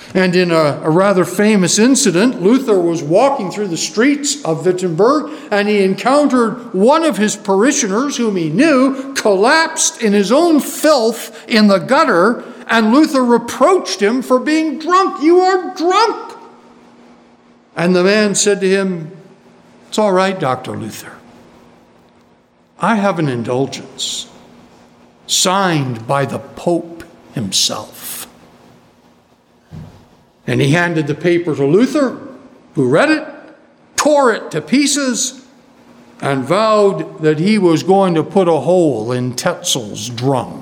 And in a rather famous incident, Luther was walking through the streets of Wittenberg, and he encountered one of his parishioners whom he knew collapsed in his own filth in the gutter, and Luther reproached him for being drunk. "You are drunk!" And the man said to him, "It's all right, Dr. Luther. I have an indulgence signed by the Pope himself." And he handed the paper to Luther, who read it, tore it to pieces, and vowed that he was going to put a hole in Tetzel's drum.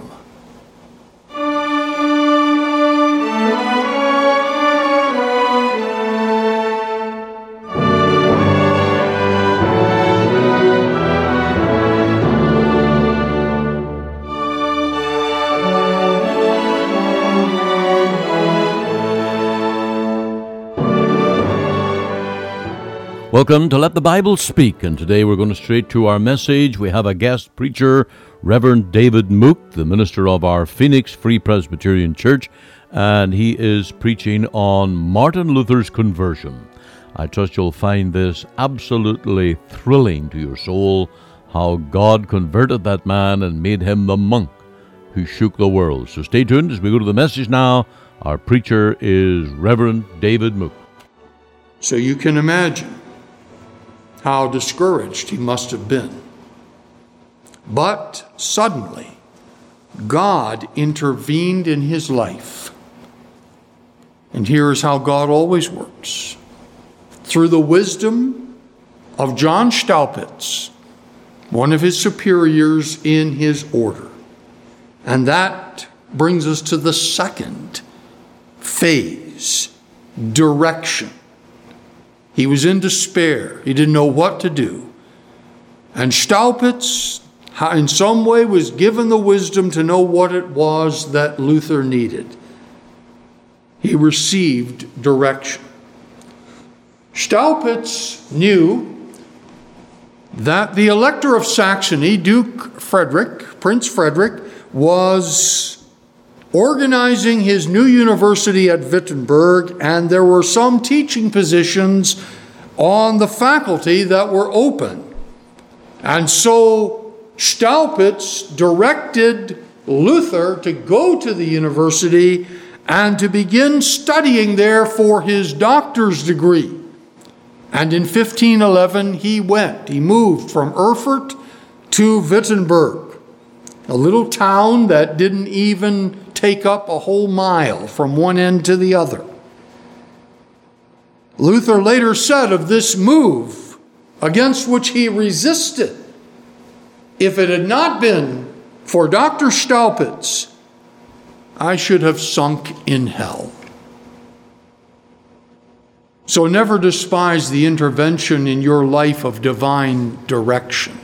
Welcome to Let the Bible Speak, and today we're going straight to our message. We have a guest preacher, Reverend David Mook, the minister of our Phoenix Free Presbyterian Church, and he is preaching on Martin Luther's conversion. I trust you'll find this absolutely thrilling to your soul, how God converted that man and made him the monk who shook the world. So stay tuned as we go to the message now. Our preacher is Reverend David Mook. So you can imagine how discouraged he must have been. But suddenly, God intervened in his life. And here is how God always works. Through the wisdom of John Staupitz, one of his superiors in his order. And that brings us to the second phase, direction. He was in despair. He didn't know what to do. And Staupitz, in some way, was given the wisdom to know what it was that Luther needed. He received direction. Staupitz knew that the Elector of Saxony, Duke Frederick, Prince Frederick, was organizing his new university at Wittenberg, and there were some teaching positions on the faculty that were open. And so Staupitz directed Luther to go to the university and to begin studying there for his doctor's degree. And in 1511 he went. He moved from Erfurt to Wittenberg, a little town that didn't even take up a whole mile from one end to the other. Luther later said of this move, against which he resisted, "If it had not been for Dr. Staupitz, I should have sunk in hell." So never despise the intervention in your life of divine direction.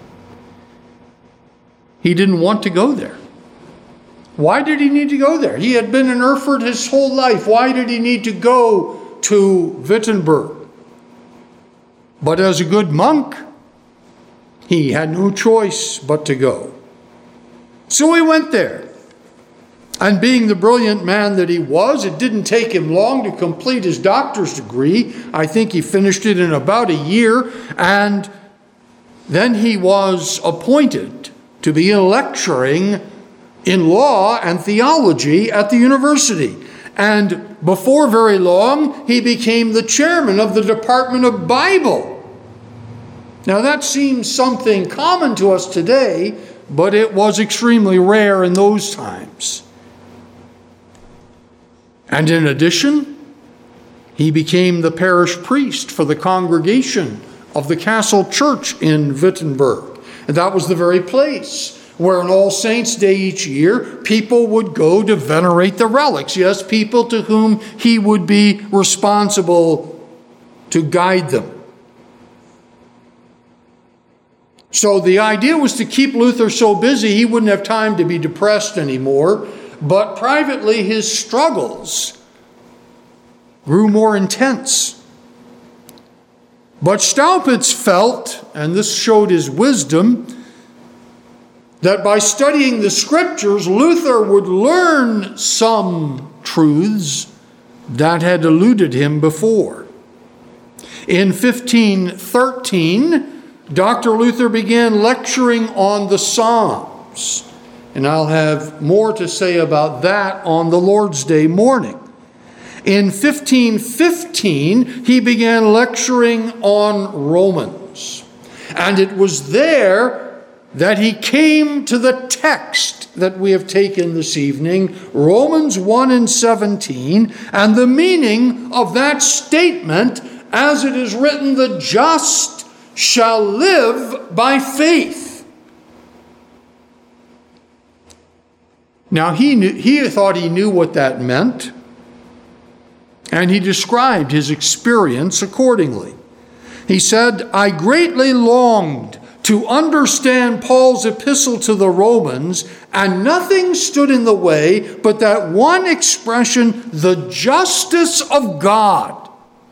He didn't want to go there. Why did he need to go there? He had been in Erfurt his whole life. Why did he need to go to Wittenberg? But as a good monk, he had no choice but to go. So he went there. And being the brilliant man that he was, it didn't take him long to complete his doctor's degree. I think he finished it in about a year. And then he was appointed to be lecturing in law and theology at the university. And before very long, he became the chairman of the Department of Bible. Now that seems something common to us today, but it was extremely rare in those times. And in addition, he became the parish priest for the congregation of the Castle Church in Wittenberg. And that was the very place where on All Saints' Day each year, people would go to venerate the relics. Yes, people to whom he would be responsible to guide them. So the idea was to keep Luther so busy he wouldn't have time to be depressed anymore. But privately, his struggles grew more intense. But Staupitz felt, and this showed his wisdom, that by studying the Scriptures, Luther would learn some truths that had eluded him before. In 1513, Dr. Luther began lecturing on the Psalms, and I'll have more to say about that on the Lord's Day morning. In 1515, he began lecturing on Romans, and it was there that he came to the text that we have taken this evening, Romans 1:17, and the meaning of that statement as it is written, the just shall live by faith. Now he thought he knew what that meant, and he described his experience accordingly. He said, I greatly longed to understand Paul's epistle to the Romans, and nothing stood in the way but that one expression, the justice of God.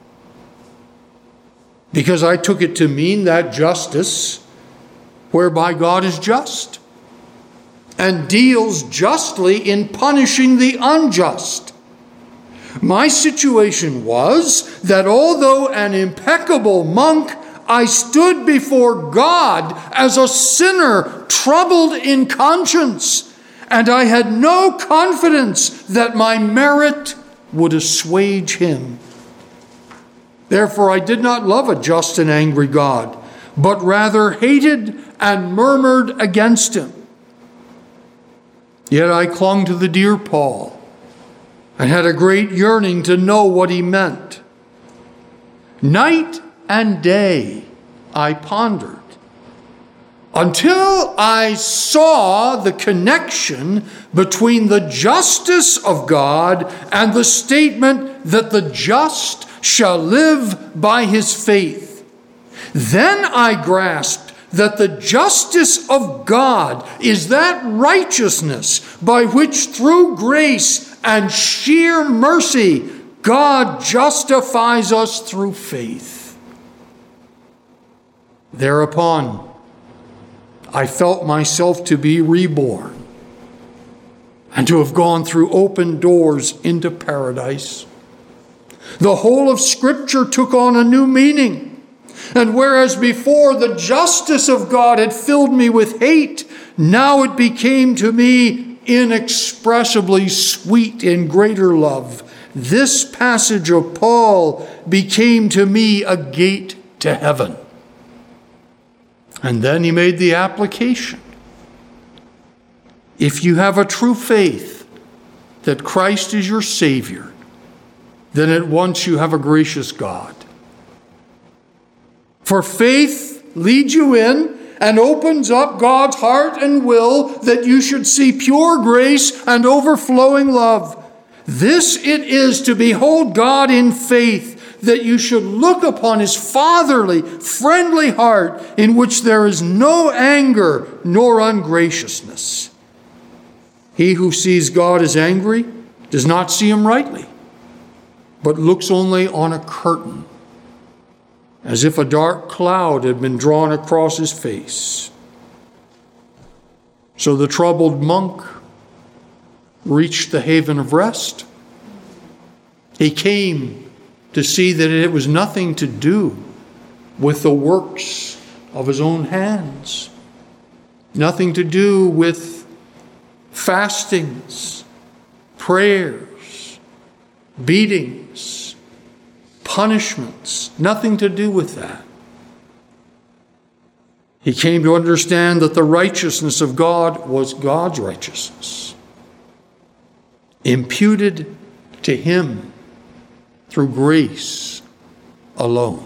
Because I took it to mean that justice whereby God is just and deals justly in punishing the unjust. My situation was that although an impeccable monk, I stood before God as a sinner troubled in conscience, and I had no confidence that my merit would assuage him. Therefore I did not love a just and angry God, but rather hated and murmured against him. Yet I clung to the dear Paul and had a great yearning to know what he meant. Night and day I pondered until I saw the connection between the justice of God and the statement that the just shall live by his faith. Then I grasped that the justice of God is that righteousness by which through grace and sheer mercy God justifies us through faith. Thereupon, I felt myself to be reborn and to have gone through open doors into paradise. The whole of Scripture took on a new meaning. And whereas before the justice of God had filled me with hate, now it became to me inexpressibly sweet in greater love. This passage of Paul became to me a gate to heaven. And then he made the application. If you have a true faith that Christ is your Savior, then at once you have a gracious God. For faith leads you in and opens up God's heart and will that you should see pure grace and overflowing love. This it is to behold God in faith, that you should look upon his fatherly, friendly heart in which there is no anger nor ungraciousness. He who sees God as angry does not see him rightly, but looks only on a curtain, as if a dark cloud had been drawn across his face. So the troubled monk reached the haven of rest. He came to see that it was nothing to do with the works of his own hands, nothing to do with fastings, prayers, beatings, punishments, nothing to do with that. He came to understand that the righteousness of God was God's righteousness, imputed to him through grace alone.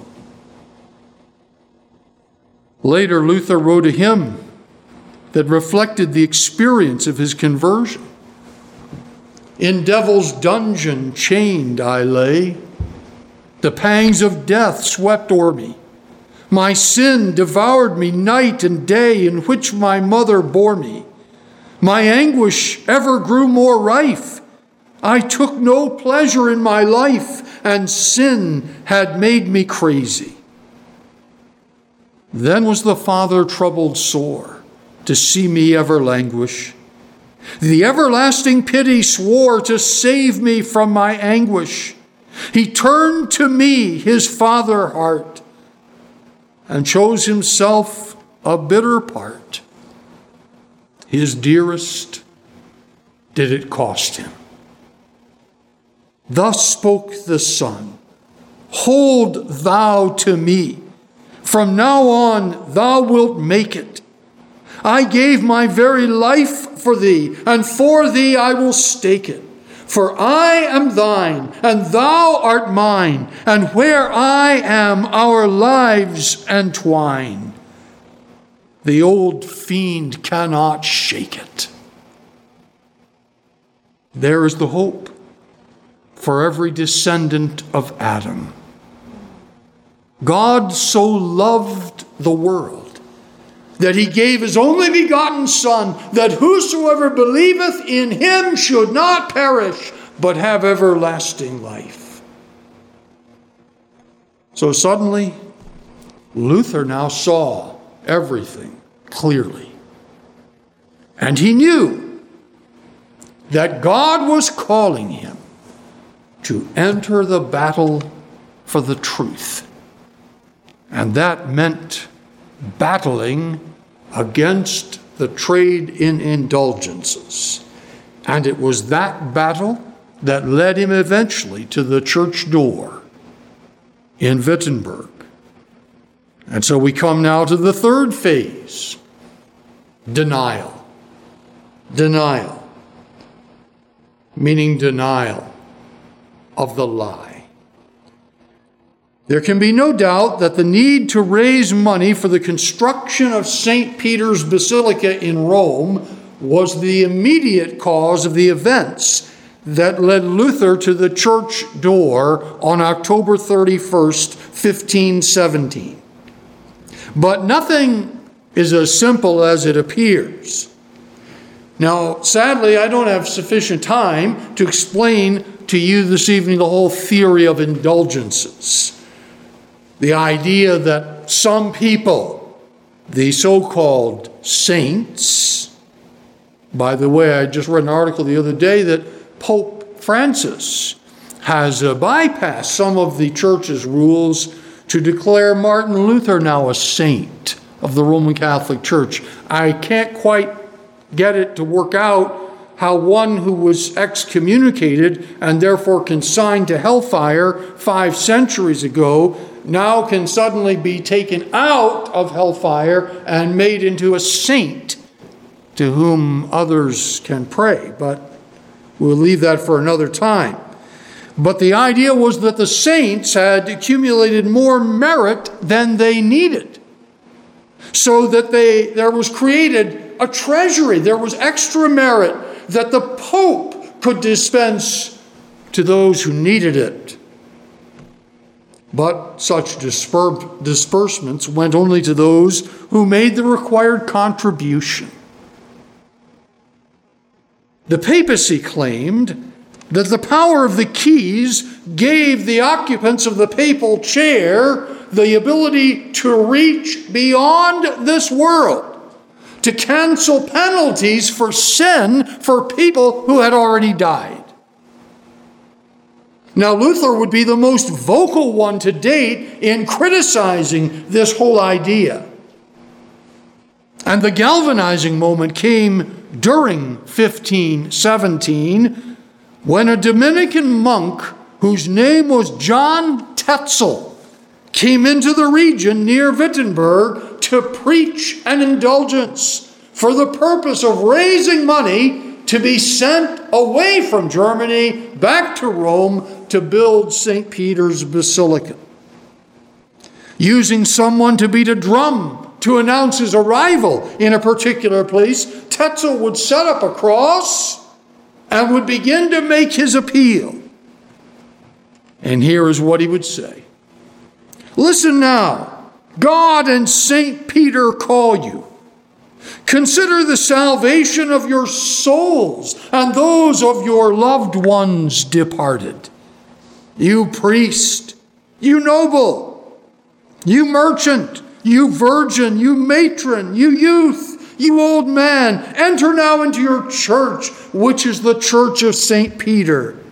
Later, Luther wrote a hymn that reflected the experience of his conversion. In devil's dungeon chained I lay, the pangs of death swept o'er me. My sin devoured me night and day, in which my mother bore me. My anguish ever grew more rife. I took no pleasure in my life, and sin had made me crazy. Then was the Father troubled sore to see me ever languish. The everlasting pity swore to save me from my anguish. He turned to me, his father heart, and chose himself a bitter part. His dearest did it cost him. Thus spoke the Son, hold thou to me. From now on thou wilt make it. I gave my very life for thee, and for thee I will stake it. For I am thine, and thou art mine, and where I am our lives entwine. The old fiend cannot shake it. There is the hope for every descendant of Adam. God so loved the world that he gave his only begotten Son, that whosoever believeth in him should not perish, but have everlasting life. So suddenly, Luther now saw everything clearly. And he knew that God was calling him to enter the battle for the truth. And that meant battling against the trade in indulgences. And it was that battle that led him eventually to the church door in Wittenberg. And so we come now to the third phase, denial. Denial, meaning denial of the lie. There can be no doubt that the need to raise money for the construction of St. Peter's Basilica in Rome was the immediate cause of the events that led Luther to the church door on October 31st, 1517. But nothing is as simple as it appears. Now, sadly, I don't have sufficient time to explain to you this evening the whole theory of indulgences. The idea that some people, the so-called saints, by the way, I just read an article the other day that Pope Francis has bypassed some of the church's rules to declare Martin Luther now a saint of the Roman Catholic Church. I can't quite get it to work out how one who was excommunicated and therefore consigned to hellfire 5 centuries ago now can suddenly be taken out of hellfire and made into a saint to whom others can pray. But we'll leave that for another time. But the idea was that the saints had accumulated more merit than they needed, so that there was created a treasury. There was extra merit that the Pope could dispense to those who needed it. But such disbursements went only to those who made the required contribution. The papacy claimed that the power of the keys gave the occupants of the papal chair the ability to reach beyond this world, to cancel penalties for sin for people who had already died. Now, Luther would be the most vocal one to date in criticizing this whole idea. And the galvanizing moment came during 1517 when a Dominican monk whose name was John Tetzel came into the region near Wittenberg to preach an indulgence for the purpose of raising money to be sent away from Germany back to Rome to build St. Peter's Basilica. Using someone to beat a drum to announce his arrival in a particular place, Tetzel would set up a cross and would begin to make his appeal. And here is what he would say. Listen now, God and St. Peter call you. Consider the salvation of your souls and those of your loved ones departed. You priest, you noble, you merchant, you virgin, you matron, you youth, you old man, enter now into your church, which is the church of St. Peter.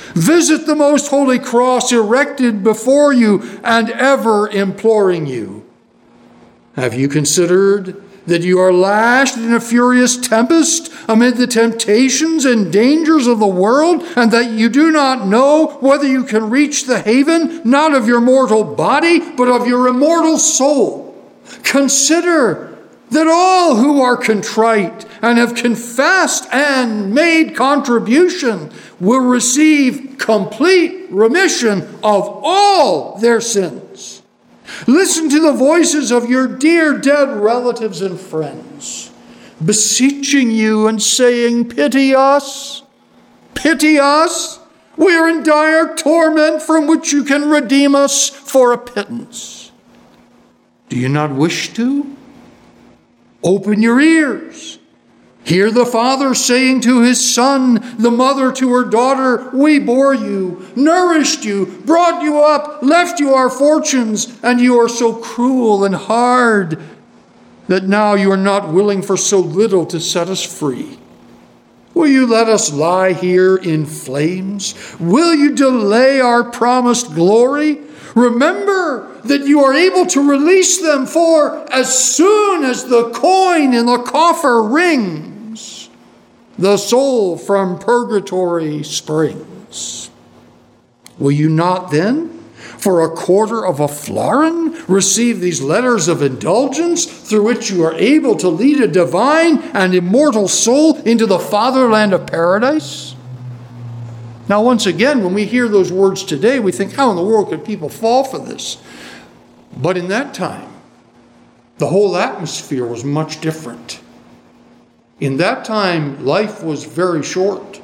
Visit the most holy cross erected before you and ever imploring you. Have you considered that you are lashed in a furious tempest amid the temptations and dangers of the world, and that you do not know whether you can reach the haven, not of your mortal body, but of your immortal soul? Consider that all who are contrite and have confessed and made contribution will receive complete remission of all their sins. Listen to the voices of your dear dead relatives and friends, beseeching you and saying, "Pity us, pity us. We are in dire torment from which you can redeem us for a pittance." Do you not wish to? Open your ears. Hear the father saying to his son, the mother to her daughter, "We bore you, nourished you, brought you up, left you our fortunes, and you are so cruel and hard that now you are not willing for so little to set us free. Will you let us lie here in flames? Will you delay our promised glory? Remember that you are able to release them, for as soon as the coin in the coffer rings, the soul from purgatory springs. Will you not then, for a quarter of a florin, receive these letters of indulgence through which you are able to lead a divine and immortal soul into the fatherland of paradise? Now, once again, when we hear those words today, we think, how in the world could people fall for this? But in that time, the whole atmosphere was much different. In that time, life was very short.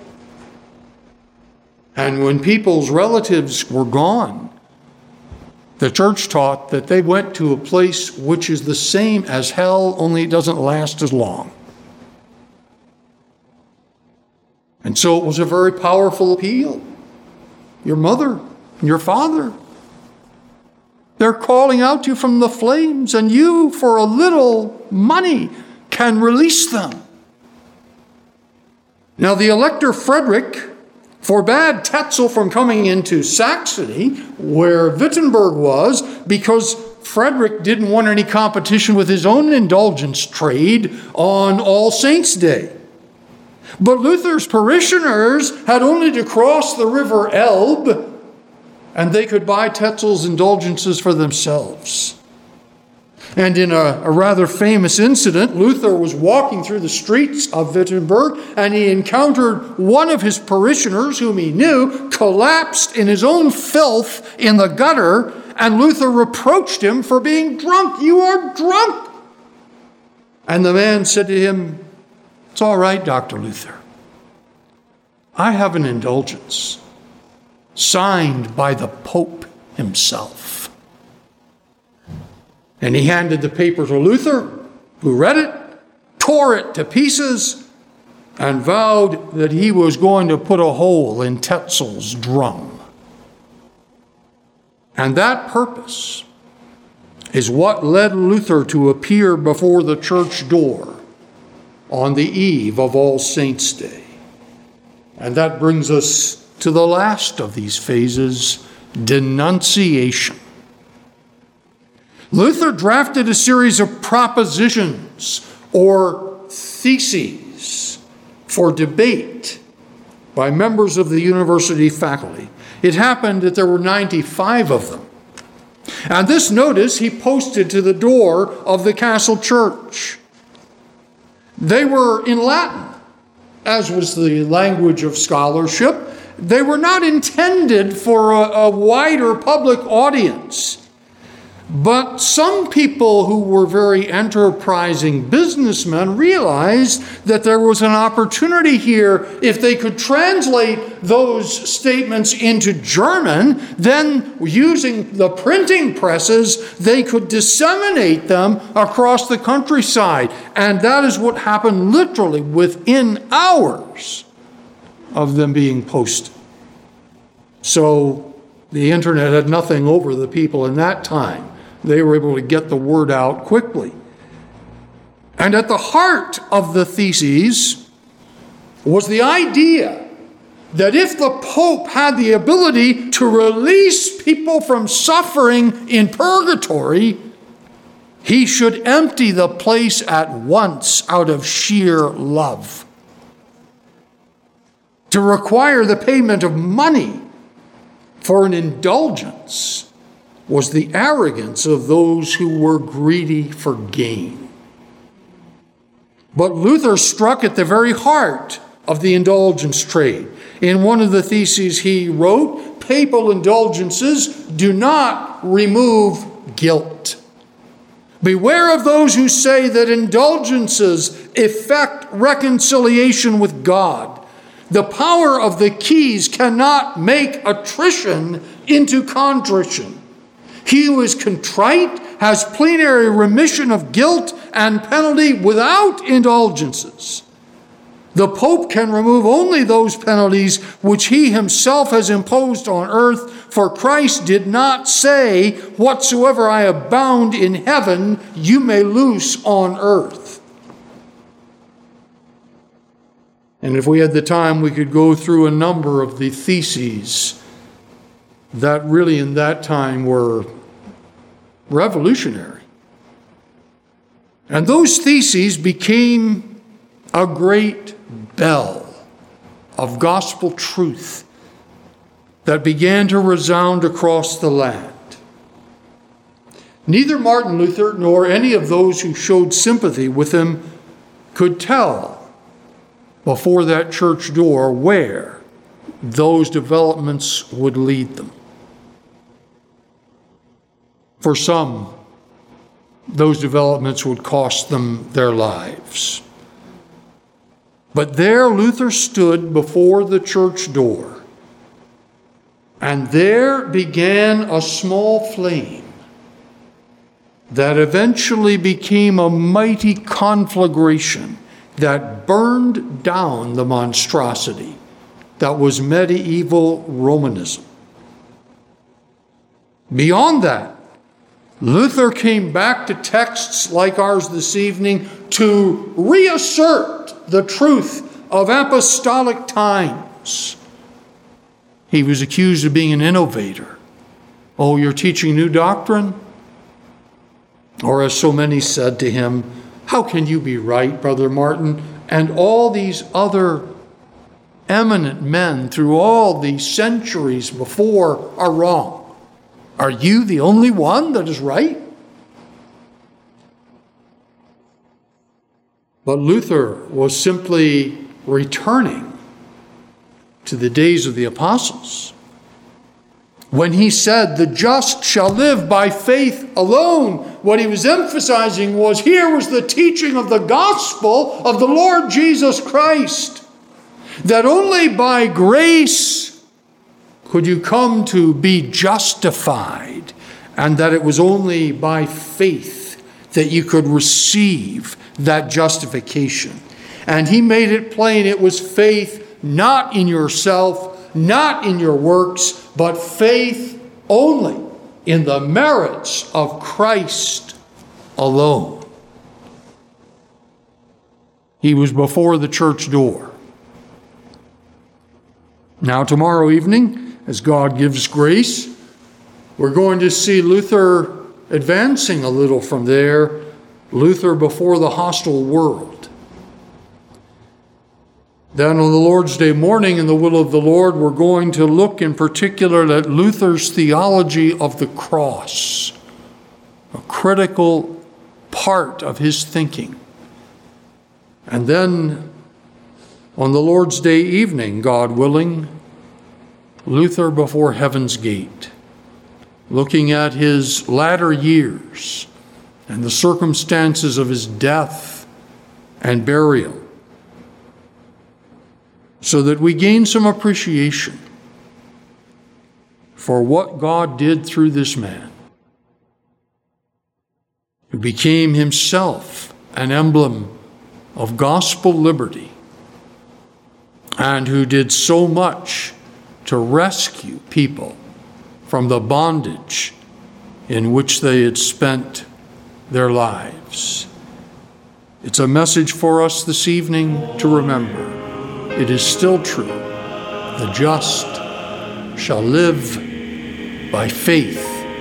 And when people's relatives were gone, the church taught that they went to a place which is the same as hell, only it doesn't last as long. And so it was a very powerful appeal. Your mother and your father, they're calling out to you from the flames, and you, for a little money, can release them. Now, the Elector Frederick forbade Tetzel from coming into Saxony, where Wittenberg was, because Frederick didn't want any competition with his own indulgence trade on All Saints' Day. But Luther's parishioners had only to cross the river Elbe, and they could buy Tetzel's indulgences for themselves. And in a rather famous incident, Luther was walking through the streets of Wittenberg, and he encountered one of his parishioners, whom he knew, collapsed in his own filth in the gutter, and Luther reproached him for being drunk. "You are drunk!" And the man said to him, "It's all right, Dr. Luther. I have an indulgence signed by the Pope himself." And he handed the paper to Luther, who read it, tore it to pieces, and vowed that he was going to put a hole in Tetzel's drum. And that purpose is what led Luther to appear before the church door on the eve of All Saints' Day. And that brings us to the last of these phases, denunciation. Luther drafted a series of propositions or theses for debate by members of the university faculty. It happened that there were 95 of them. And this notice he posted to the door of the castle church. They were in Latin, as was the language of scholarship. They were not intended for a wider public audience. But some people who were very enterprising businessmen realized that there was an opportunity here. If they could translate those statements into German, then using the printing presses, they could disseminate them across the countryside. And that is what happened literally within hours of them being posted. So the internet had nothing over the people in that time. They were able to get the word out quickly. And at the heart of the theses was the idea that if the Pope had the ability to release people from suffering in purgatory, he should empty the place at once out of sheer love. To require the payment of money for an indulgence was the arrogance of those who were greedy for gain. But Luther struck at the very heart of the indulgence trade. In one of the theses he wrote, papal indulgences do not remove guilt. Beware of those who say that indulgences effect reconciliation with God. The power of the keys cannot make attrition into contrition. He who is contrite has plenary remission of guilt and penalty without indulgences. The Pope can remove only those penalties which he himself has imposed on earth, for Christ did not say, "Whatsoever I have bound in heaven, you may loose on earth." And if we had the time, we could go through a number of the theses that really in that time were revolutionary. And those theses became a great bell of gospel truth that began to resound across the land. Neither Martin Luther nor any of those who showed sympathy with him could tell before that church door where those developments would lead them. For some, those developments would cost them their lives. But there Luther stood before the church door, and there began a small flame that eventually became a mighty conflagration that burned down the monstrosity that was medieval Romanism. Beyond that, Luther came back to texts like ours this evening to reassert the truth of apostolic times. He was accused of being an innovator. Oh, you're teaching new doctrine? Or as so many said to him, how can you be right, Brother Martin, and all these other eminent men through all these centuries before are wrong? Are you the only one that is right? But Luther was simply returning to the days of the apostles, when he said, the just shall live by faith alone. What he was emphasizing was, here was the teaching of the gospel of the Lord Jesus Christ, that only by grace could you come to be justified, and that it was only by faith that you could receive that justification. And he made it plain it was faith not in yourself, not in your works, but faith only in the merits of Christ alone. He was before the church door. Now, tomorrow evening, as God gives grace, we're going to see Luther advancing a little from there, Luther before the hostile world. Then on the Lord's Day morning, in the will of the Lord, we're going to look in particular at Luther's theology of the cross, a critical part of his thinking. And then on the Lord's Day evening, God willing, Luther before heaven's gate, looking at his latter years and the circumstances of his death and burial, so that we gain some appreciation for what God did through this man, who became himself an emblem of gospel liberty, and who did so much to rescue people from the bondage in which they had spent their lives. It's a message for us this evening to remember. It is still true. The just shall live by faith.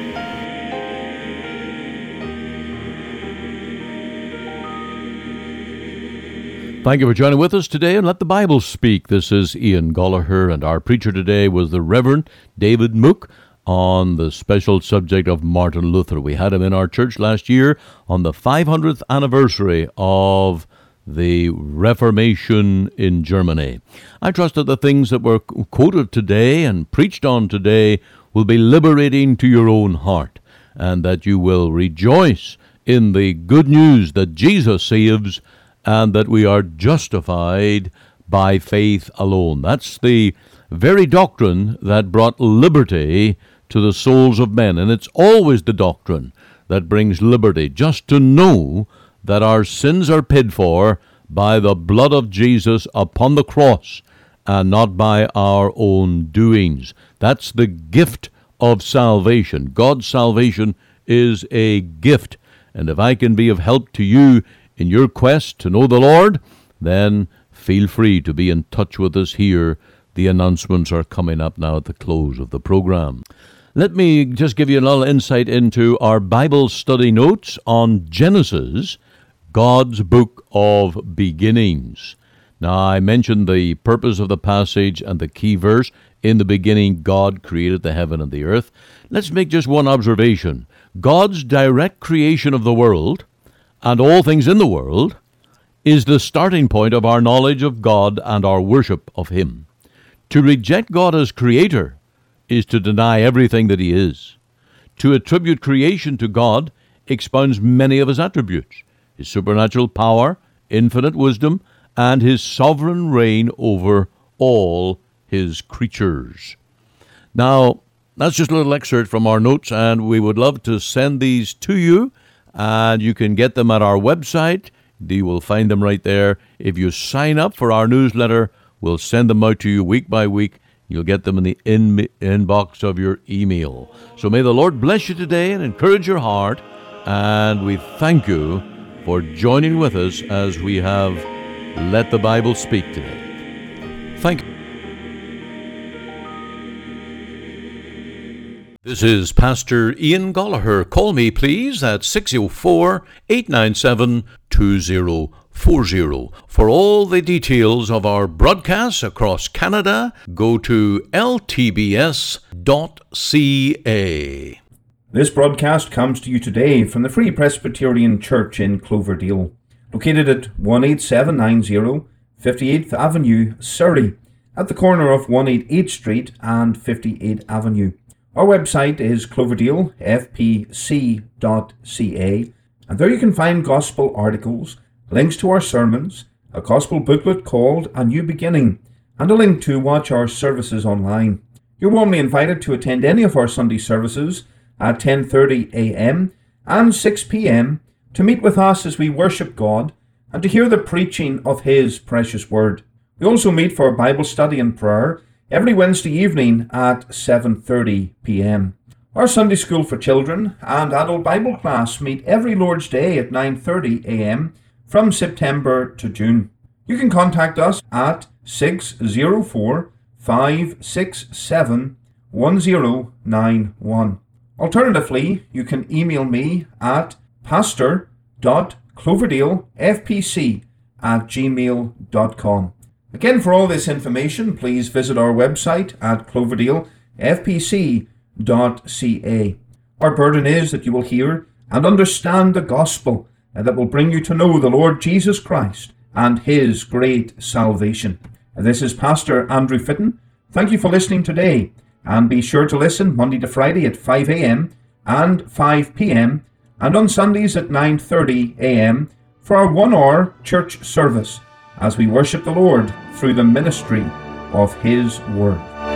Thank you for joining with us today and Let the Bible Speak. This is Ian Gollaher, and our preacher today was the Reverend David Mook on the special subject of Martin Luther. We had him in our church last year on the 500th anniversary of the Reformation in Germany. I trust that the things that were quoted today and preached on today will be liberating to your own heart, and that you will rejoice in the good news that Jesus saves and that we are justified by faith alone. That's the very doctrine that brought liberty to the souls of men, and it's always the doctrine that brings liberty, just to know that our sins are paid for by the blood of Jesus upon the cross and not by our own doings. That's the gift of salvation. God's salvation is a gift, and if I can be of help to you in your quest to know the Lord, then feel free to be in touch with us here. The announcements are coming up now at the close of the program. Let me just give you a little insight into our Bible study notes on Genesis, God's book of beginnings. Now, I mentioned the purpose of the passage and the key verse. In the beginning, God created the heaven and the earth. Let's make just one observation. God's direct creation of the world and all things in the world is the starting point of our knowledge of God and our worship of Him. To reject God as Creator is to deny everything that He is. To attribute creation to God expounds many of His attributes: His supernatural power, infinite wisdom, and His sovereign reign over all His creatures. Now, that's just a little excerpt from our notes, and we would love to send these to you, and you can get them at our website. You will find them right there. If you sign up for our newsletter, we'll send them out to you week by week. You'll get them in the inbox of your email. So may the Lord bless you today and encourage your heart, and we thank you for joining with us as we have Let the Bible Speak today. Thank you. This is Pastor Ian Gollaher. Call me, please, at 604-897-2040. For all the details of our broadcasts across Canada, go to ltbs.ca. This broadcast comes to you today from the Free Presbyterian Church in Cloverdale, located at 18790 58th Avenue, Surrey, at the corner of 188 Street and 58th Avenue. Our website is cloverdalefpc.ca, and there you can find gospel articles, links to our sermons, a gospel booklet called A New Beginning, and a link to watch our services online. You're warmly invited to attend any of our Sunday services at 10:30 a.m. and 6 p.m. to meet with us as we worship God and to hear the preaching of His precious Word. We also meet for Bible study and prayer every Wednesday evening at 7:30 p.m. Our Sunday School for Children and Adult Bible class meet every Lord's Day at 9:30 a.m. from September to June. You can contact us at 604-567-1091. Alternatively, you can email me at pastor.cloverdalefpc@gmail.com. Again, for all this information, please visit our website at cloverdalefpc.ca. Our burden is that you will hear and understand the gospel that will bring you to know the Lord Jesus Christ and His great salvation. This is Pastor Andrew Fitton. Thank you for listening today, and be sure to listen Monday to Friday at 5 a.m. and 5 p.m. and on Sundays at 9:30 a.m. for our 1-hour church service as we worship the Lord through the ministry of His Word.